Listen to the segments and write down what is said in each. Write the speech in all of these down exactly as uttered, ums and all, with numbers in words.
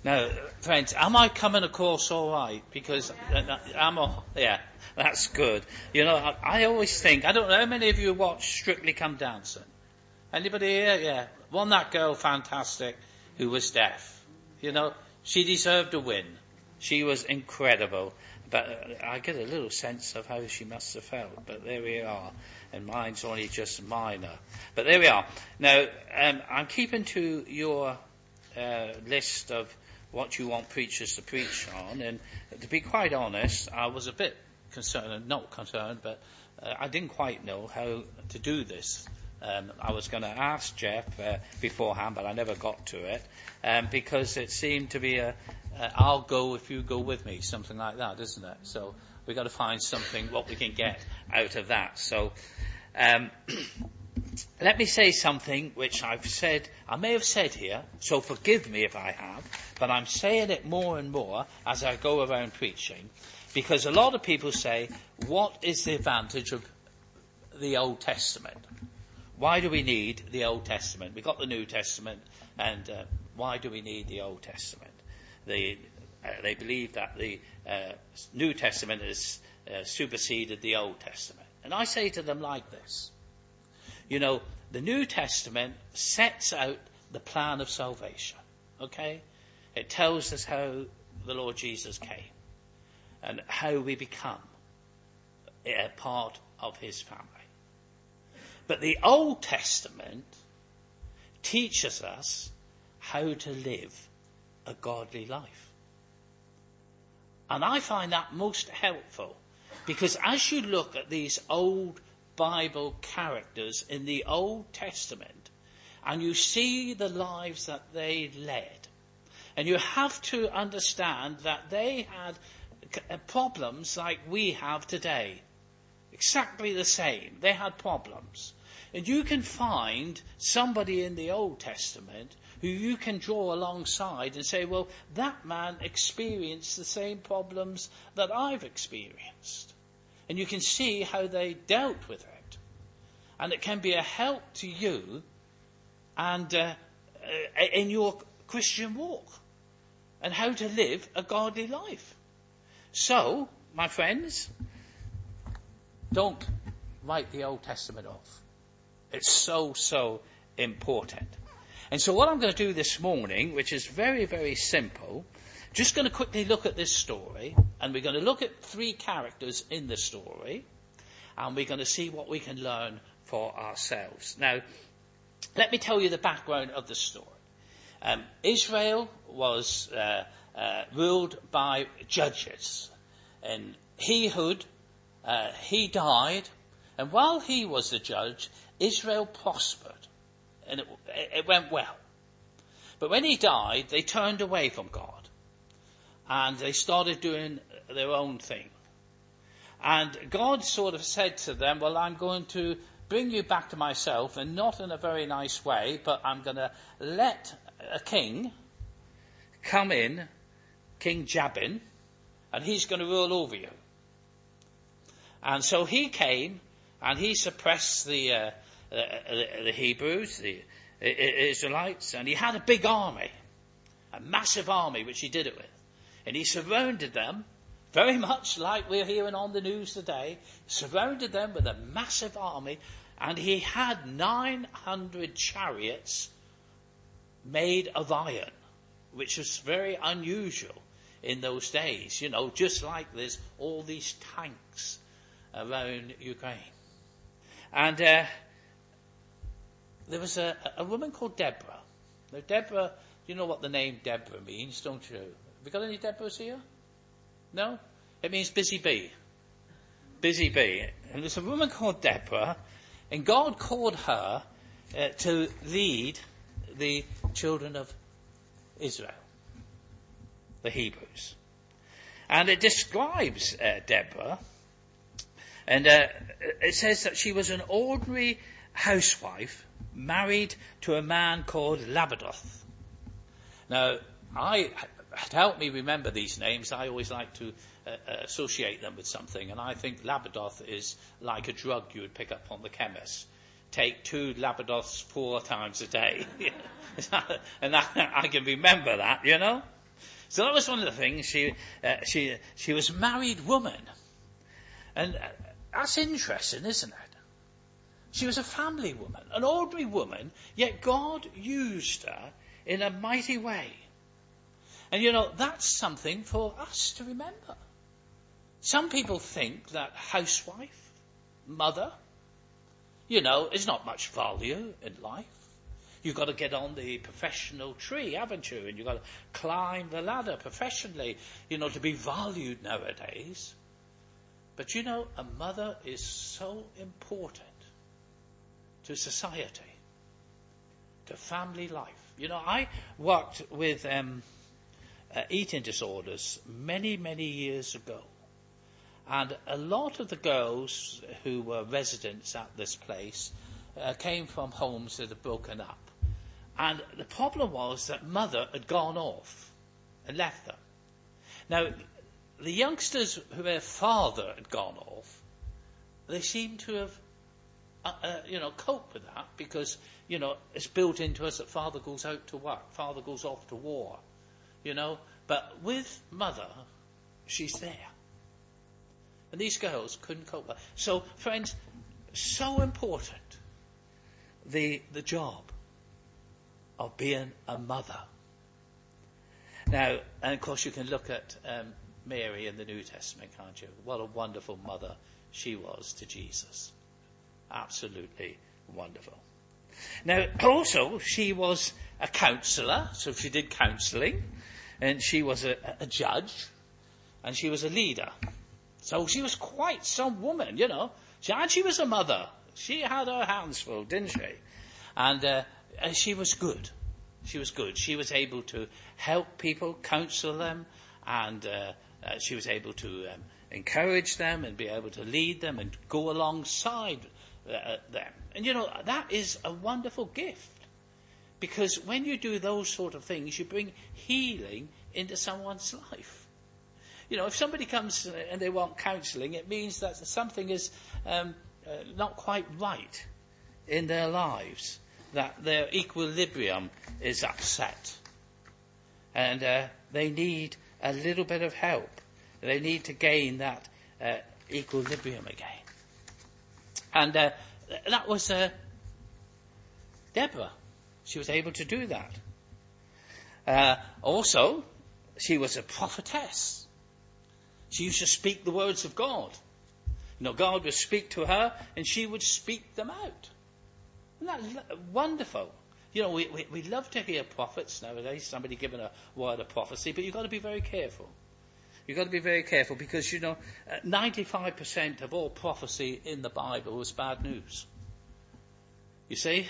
Now, friends, am I coming across all right? Because uh, I'm all, yeah, that's good. You know, I, I always think, I don't know how many of you watch Strictly Come Dancing? Anybody here? Yeah. Wasn't that girl fantastic who was deaf? You know, she deserved a win. She was incredible. But uh, I get a little sense of how she must have felt. But there we are. And mine's only just minor. But there we are. Now, um, I'm keeping to your uh, list of what you want preachers to preach on. And to be quite honest, I was a bit concerned, not concerned, but uh, I didn't quite know how to do this. Um, I was going to ask Jeff uh, beforehand, but I never got to it, um, because it seemed to be a, a I'll go if you go with me, something like that, isn't it? So we've got to find something, what we can get out of that. So um, let me say something which I've said, I may have said here, so forgive me if I have, but I'm saying it more and more as I go around preaching, because a lot of people say, what is the advantage of the Old Testament? Why do we need the Old Testament? We've got the New Testament, and uh, why do we need the Old Testament? They, uh, they believe that the uh, New Testament has uh, superseded the Old Testament. And I say to them like this. You know, the New Testament sets out the plan of salvation, okay? It tells us how the Lord Jesus came and how we become a part of his family. But the Old Testament teaches us how to live a godly life. And I find that most helpful, because as you look at these old Bible characters in the Old Testament and you see the lives that they led, and you have to understand that they had problems like we have today. Exactly the same. They had problems. And you can find somebody in the Old Testament who you can draw alongside and say, well, that man experienced the same problems that I've experienced. And you can see how they dealt with it. And it can be a help to you and uh, uh, in your Christian walk and how to live a godly life. So, my friends, don't write the Old Testament off. It's so, so important. And so what I'm going to do this morning, which is very, very simple, just going to quickly look at this story, and we're going to look at three characters in the story, and we're going to see what we can learn for ourselves. Now, let me tell you the background of the story. Um, Israel was uh, uh, ruled by judges, and Ehud, uh, he died, and while he was the judge, Israel prospered, and it, it went well. But when he died, they turned away from God, and they started doing their own thing. And God sort of said to them, well, I'm going to bring you back to myself, and not in a very nice way, but I'm going to let a king come in, King Jabin, and he's going to rule over you. And so he came, and he suppressed the, uh, the, the Hebrews, the Israelites, and he had a big army, a massive army, which he did it with. And he surrounded them, very much like we're hearing on the news today, surrounded them with a massive army, and he had nine hundred chariots made of iron, which was very unusual in those days. You know, just like there's all these tanks around Ukraine. And uh, there was a, a woman called Deborah. Now, Deborah, you know what the name Deborah means, don't you? Have we got any Deborahs here? No? It means busy bee. Busy bee. And there's a woman called Deborah, and God called her uh, to lead the children of Israel, the Hebrews. And it describes uh, Deborah, and uh, it says that she was an ordinary housewife married to a man called Labadoth. Now, I, to help me remember these names, I always like to uh, associate them with something, and I think Labadoth is like a drug you would pick up on the chemist. Take two Labadoths four times a day. And I, I can remember that, you know. So that was one of the things. She, uh, she, she was a married woman. And uh, that's interesting, isn't it? She was a family woman, an ordinary woman, yet God used her in a mighty way. And you know, that's something for us to remember. Some people think that housewife, mother, you know, is not much value in life. You've got to get on the professional tree, haven't you? And you've got to climb the ladder professionally, you know, to be valued nowadays. But you know, a mother is so important to society, to family life. You know, I worked with um, uh, eating disorders many, many years ago. And a lot of the girls who were residents at this place uh, came from homes that had broken up. And the problem was that mother had gone off and left them. Now, the youngsters who their father had gone off, they seem to have, uh, uh, you know, coped with that because, you know, it's built into us that father goes out to work, father goes off to war, you know. But with mother, she's there. And these girls couldn't cope with it. So, friends, so important, the the job of being a mother. Now, and of course you can look at um, Mary in the New Testament, can't you? What a wonderful mother she was to Jesus. Absolutely wonderful. Now, also, she was a counsellor, so she did counselling, and she was a, a judge, and she was a leader. So she was quite some woman, you know. She, and she was a mother. She had her hands full, didn't she? And, uh, and she was good. She was good. She was able to help people, counsel them, and uh, uh, she was able to um, encourage them and be able to lead them and go alongside uh, them. And, you know, that is a wonderful gift. Because when you do those sort of things, you bring healing into someone's life. You know, if somebody comes and they want counselling, it means that something is um, uh, not quite right in their lives, that their equilibrium is upset. And uh, they need a little bit of help. They need to gain that uh, equilibrium again. And uh, that was uh, Deborah. She was able to do that. Uh, also, she was a prophetess. She used to speak the words of God. You know, God would speak to her and she would speak them out. Isn't that wonderful? You know, we, we, we love to hear prophets nowadays, somebody giving a word of prophecy, but you've got to be very careful. You've got to be very careful because, you know, ninety-five percent of all prophecy in the Bible is bad news. You see?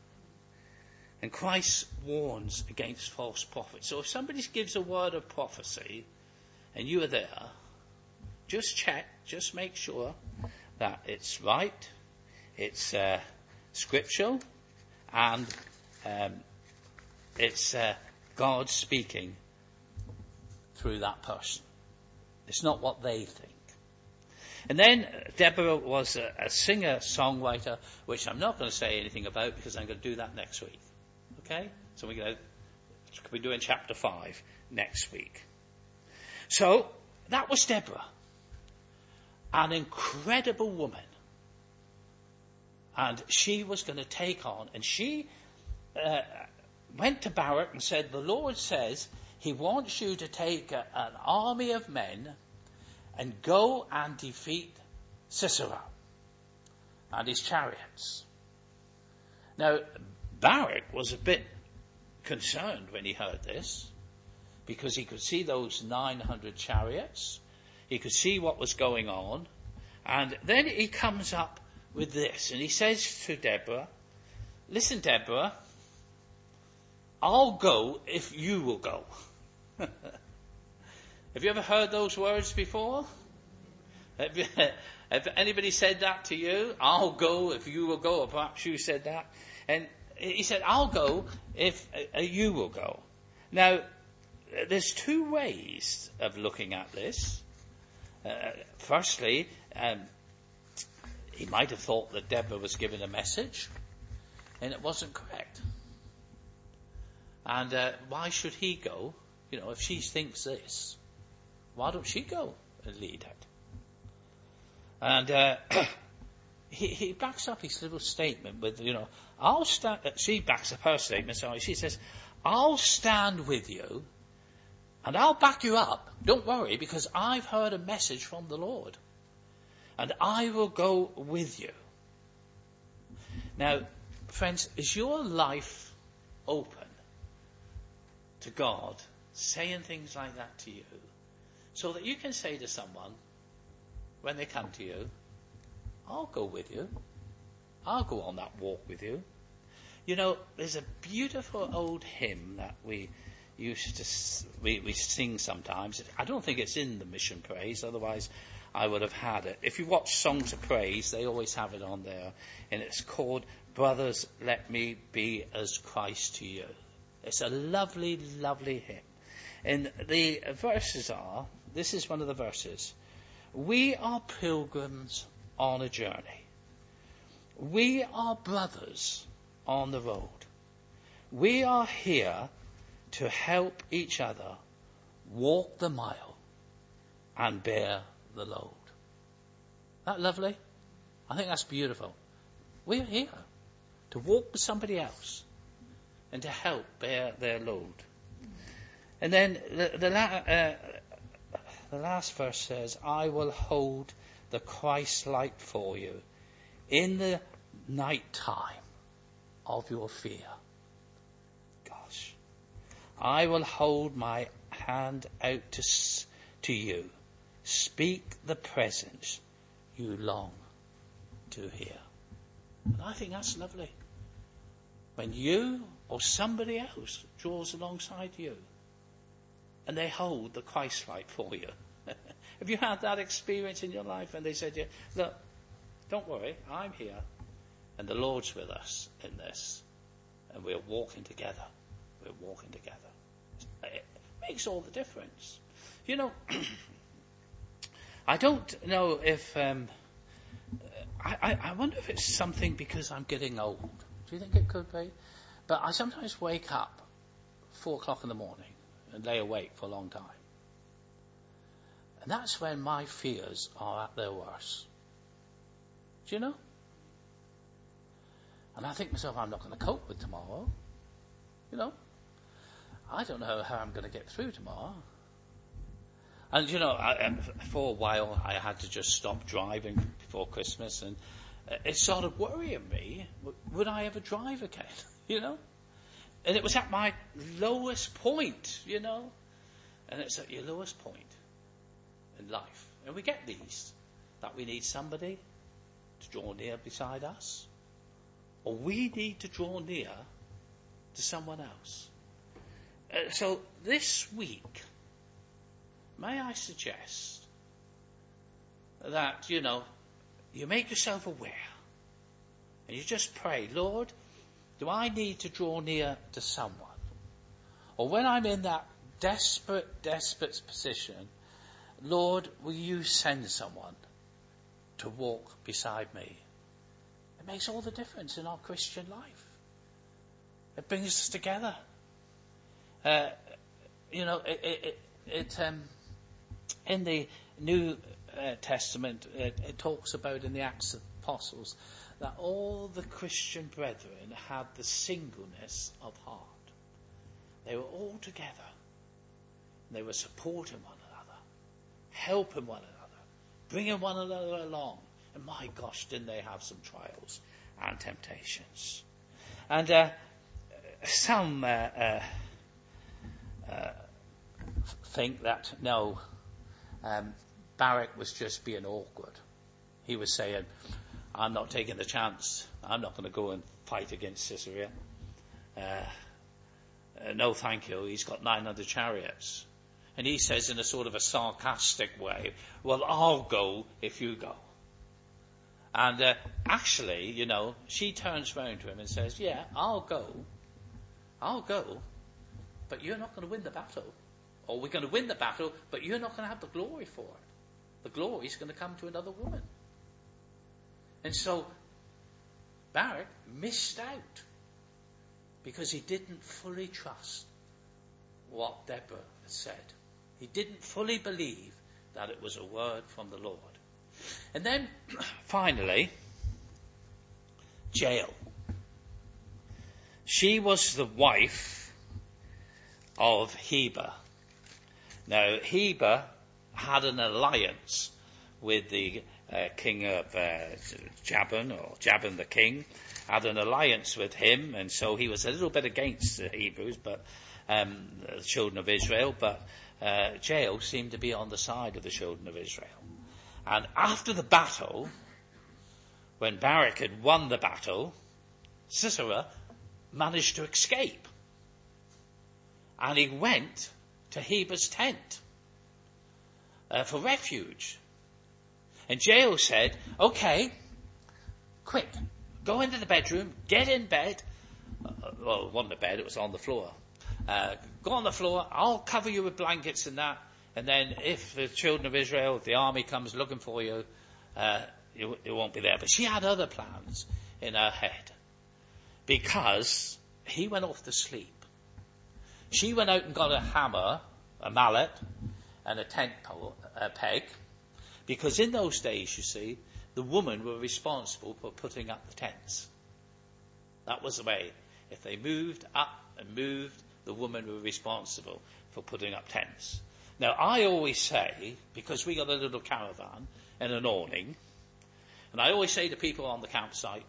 And Christ warns against false prophets. So if somebody gives a word of prophecy and you are there, just check, just make sure that it's right, it's uh, scriptural, and um, it's uh, God speaking through that person. It's not what they think. And then Deborah was a, a singer-songwriter, which I'm not going to say anything about because I'm going to do that next week. Okay? So we're going to be doing chapter five next week. So, that was Deborah. An incredible woman. And she was going to take on, and she uh, went to Barak and said, the Lord says he wants you to take a, an army of men and go and defeat Sisera and his chariots. Now, Barak was a bit concerned when he heard this, because he could see those nine hundred chariots. He could see what was going on. And then he comes up with this. And he says to Deborah, listen, Deborah, I'll go if you will go. Have you ever heard those words before? Have, you, have anybody said that to you? I'll go if you will go. Or perhaps you said that. And he said, I'll go if uh, you will go. Now, there's two ways of looking at this. Uh, firstly, um, he might have thought that Deborah was given a message, and it wasn't correct. And uh, why should he go? You know, if she thinks this, why don't she go and lead it? And uh, he, he backs up his little statement with, you know, I'll stand. She backs up her statement. Sorry, she says, "I'll stand with you, and I'll back you up. Don't worry, because I've heard a message from the Lord, and I will go with you." Now, friends, is your life open to God saying things like that to you, so that you can say to someone when they come to you, "I'll go with you. I'll go on that walk with you." You know, there's a beautiful old hymn that we used to we, we sing sometimes. I don't think it's in the Mission Praise, otherwise I would have had it. If you watch Songs of Praise, they always have it on there, and it's called "Brothers, Let Me Be as Christ to You." It's a lovely, lovely hymn. And the verses are, this is one of the verses: "We are pilgrims on a journey. We are brothers on the road. We are here to help each other walk the mile and bear the load." Isn't that lovely? I think that's beautiful. We're here to walk with somebody else and to help bear their load. And then the, the, la- uh, the last verse says, "I will hold the Christ light for you in the night time of your fear." Gosh. "I will hold my hand out to, to you. Speak the presence you long to hear." And I think that's lovely. When you or somebody else draws alongside you and they hold the Christ light for you. Have you had that experience in your life? And they said to you, "Look, don't worry, I'm here, and the Lord's with us in this, and we're walking together. We're walking together." It makes all the difference. You know, I don't know if um, I, I wonder if it's something because I'm getting old. Do you think it could be? But I sometimes wake up four o'clock in the morning and lay awake for a long time. And that's when my fears are at their worst. Do you know? And I think to myself, I'm not going to cope with tomorrow. You know? I don't know how I'm going to get through tomorrow. And, you know, I, for a while I had to just stop driving before Christmas, and it started worrying me. Would I ever drive again? You know? And it was at my lowest point, you know? And it's at your lowest point in life. And we get these, that we need somebody to draw near beside us, or we need to draw near to someone else. Uh, so this week, may I suggest that, you know, you make yourself aware and you just pray, "Lord, do I need to draw near to someone? Or when I'm in that desperate, desperate position, Lord, will you send someone to walk beside me?" It makes all the difference in our Christian life. It brings us together. Uh, you know, it, it, it um, in the New uh, Testament, it, it talks about in the Acts of Apostles that all the Christian brethren had the singleness of heart. They were all together. They were supporting one another, helping one another, bringing one another along. And my gosh, didn't they have some trials and temptations. And uh, some uh, uh, uh, think that, no, um, Barak was just being awkward. He was saying, "I'm not taking the chance. I'm not going to go and fight against Sisera. Uh, uh, no, thank you. He's got nine hundred chariots." And he says in a sort of a sarcastic way, "Well, I'll go if you go." And uh, actually, you know, she turns round to him and says, "Yeah, I'll go. I'll go. But you're not going to win the battle. Or we're going to win the battle, but you're not going to have the glory for it. The glory is going to come to another woman." And so Barak missed out because he didn't fully trust what Deborah had said. He didn't fully believe that it was a word from the Lord. And then, finally, Jael. She was the wife of Heber. Now, Heber had an alliance with the uh, king of uh, Jabin, or Jabin the king, had an alliance with him, and so he was a little bit against the Hebrews, but um, the children of Israel, but uh, Jael seemed to be on the side of the children of Israel. And after the battle, when Barak had won the battle, Sisera managed to escape. And he went to Heber's tent uh, for refuge. And Jael said, okay, quick, go into the bedroom, get in bed. Uh, well, it wasn't a bed, it was on the floor. Uh, go on the floor, I'll cover you with blankets and that. And then if the children of Israel, if the army comes looking for you, uh, it, it won't be there. But she had other plans in her head. Because he went off to sleep. She went out and got a hammer, a mallet, and a tent pole, a peg. Because in those days, you see, the women were responsible for putting up the tents. That was the way. If they moved up and moved, the women were responsible for putting up tents. Now, I always say, because we got a little caravan and an awning, and I always say to people on the campsite,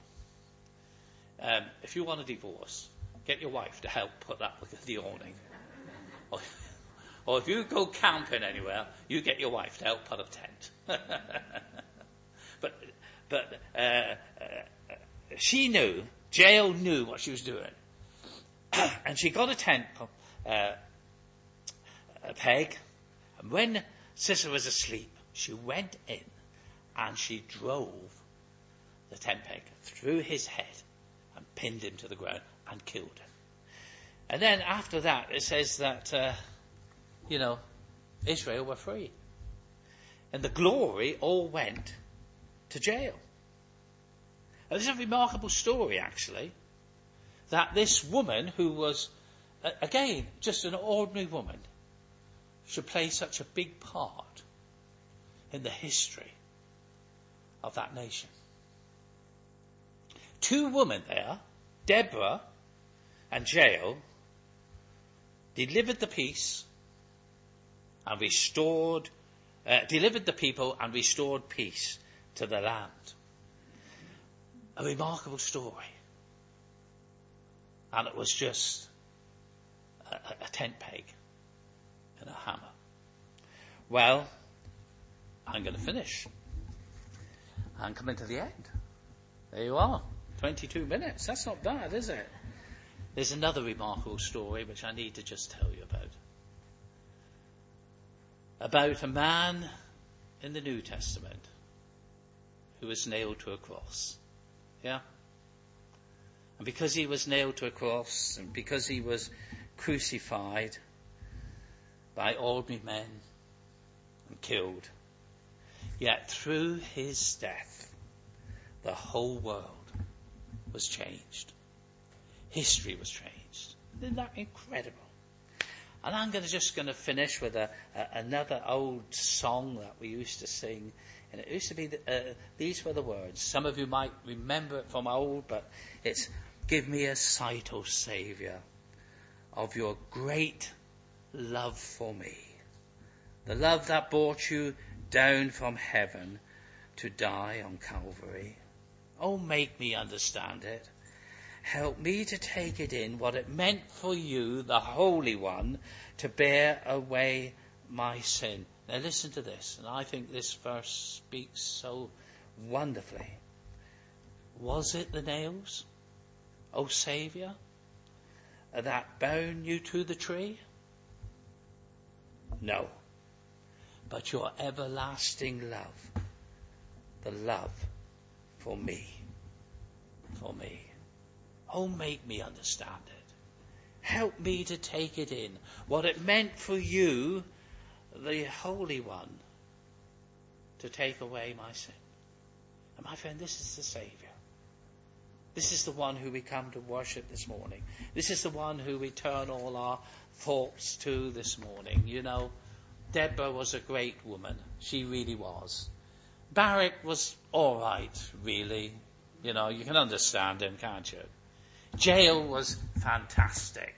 um, if you want a divorce, get your wife to help put up with the awning. Or, or if you go camping anywhere, you get your wife to help put up a tent. but but uh, uh, she knew, Jael knew what she was doing. And she got a tent, uh, a peg, and when Sisera was asleep, she went in and she drove the tent peg through his head and pinned him to the ground and killed him. And then after that, it says that, uh, you know, Israel were free. And the glory all went to Jael. And it's a remarkable story, actually, that this woman who was, uh, again, just an ordinary woman, should play such a big part in the history of that nation. Two women there, Deborah and Jael, delivered the peace and restored, uh, delivered the people and restored peace to the land. A remarkable story. And it was just a, a tent peg and a hammer. Well, I'm going to finish. I'm coming to the end. There you are. twenty-two minutes. That's not bad, is it? There's another remarkable story which I need to just tell you about. About a man in the New Testament who was nailed to a cross. Yeah? And because he was nailed to a cross, and because he was crucified by ordinary men and killed, yet through his death, the whole world was changed. History was changed. Isn't that incredible? And I'm gonna, just going to finish with a, a, another old song that we used to sing. And it used to be, the, uh, these were the words. Some of you might remember it from old, but it's, give me a sight, O Saviour, of your great love for me. The love that brought you down from heaven to die on Calvary. Oh, make me understand it. Help me to take it in, what it meant for you, the Holy One, to bear away my sin. Now listen to this, and I think this verse speaks so wonderfully. Was it the nails, O Saviour, that bound you to the tree? No, but your everlasting love, the love for me, for me. Oh, make me understand it. Help me to take it in, what it meant for you, the Holy One, to take away my sin. And my friend, this is the Saviour. This is the one who we come to worship this morning. This is the one who we turn all our thoughts to this morning. You know, Deborah was a great woman. She really was. Barak was all right, really. You know, you can understand him, can't you? Jael was fantastic.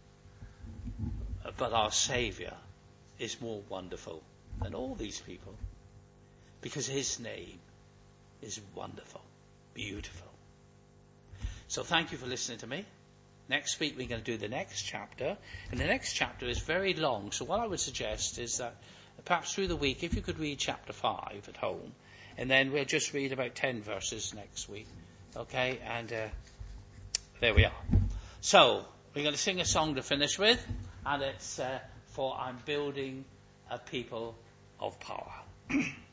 But our Saviour is more wonderful than all these people, because his name is wonderful, beautiful. So thank you for listening to me. Next week we're going to do the next chapter, and the next chapter is very long. So what I would suggest is that perhaps through the week, if you could read chapter five at home, and then we'll just read about ten verses next week. Okay, and uh, there we are. So we're going to sing a song to finish with, and it's uh, for I'm Building a People of Power.